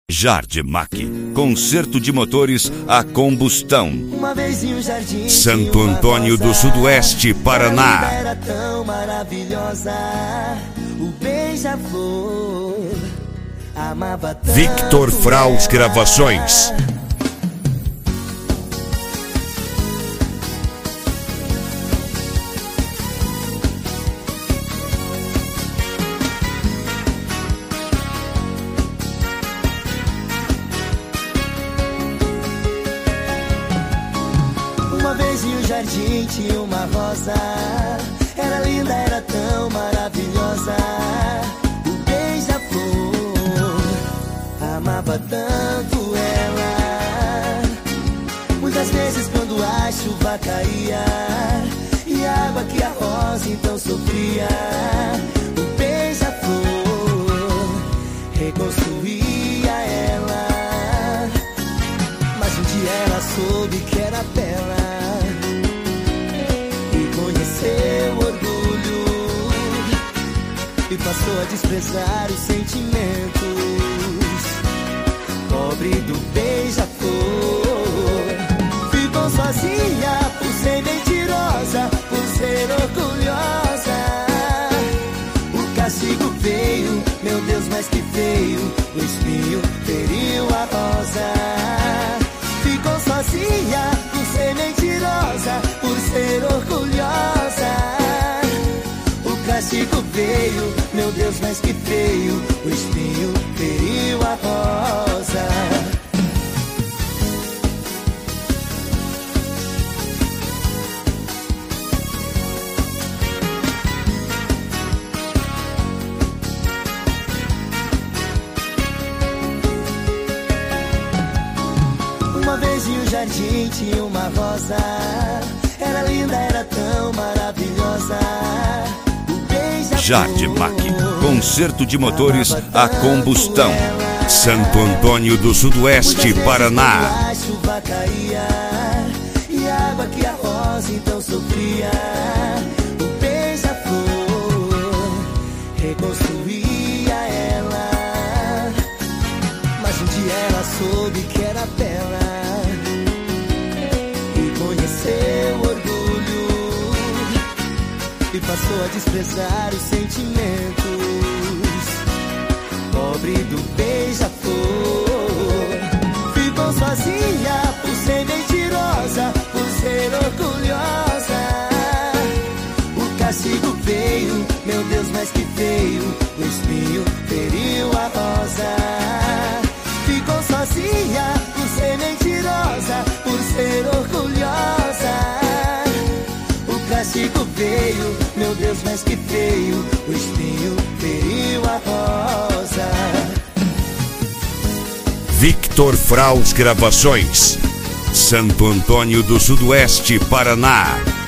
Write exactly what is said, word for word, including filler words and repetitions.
Jardimac, conserto de motores a combustão. Uma vez em um jardim, Santo Antônio do Sudoeste, Paraná. Era tão maravilhosa, o beija-flor amava tanto Victor Fraus ela. Gravações. Uma vez em um jardim tinha uma rosa, era linda, era tão maravilhosa, o beija-flor amava tanto ela. Muitas vezes quando a chuva caía e a água que a rosa então sofria, o beija-flor reconstruía ela. Mas um dia ela soube que era bela e conheceu o orgulho e passou a desprezar os sentimentos. Pobre do beija-flor ficou sozinha por ser mentirosa, por ser orgulhosa. O castigo veio, meu Deus, mas que feio, o espinho feriu a rosa. Ficou sozinha por ser mentirosa, por ser orgulhosa. O castigo veio, meu Deus, mas que feio, o espinho feriu a rosa. Uma vez em um jardim tinha uma rosa, era linda, era tão maravilhosa, o beija-flor Jardimac, conserto de motores a combustão. Santo Antônio do Sudoeste, Paraná. A chuva caía e a água que a rosa então sofria, o beija-flor reconstruía ela. Mas um dia ela soube que era bela e conheceu o orgulho e passou a desprezar os sentimentos. Pobre do beija-flor ficou sozinha por ser mentirosa, por ser orgulhosa. O castigo veio, meu Deus, mas que feio, o espinho feriu a rosa. Ficou sozinha por ser mentirosa, por ser orgulhosa. O castigo veio, meu Deus, mas que feio, o espinho feriu a rosa. Victor Fraus Gravações. Santo Antônio do Sudoeste, Paraná.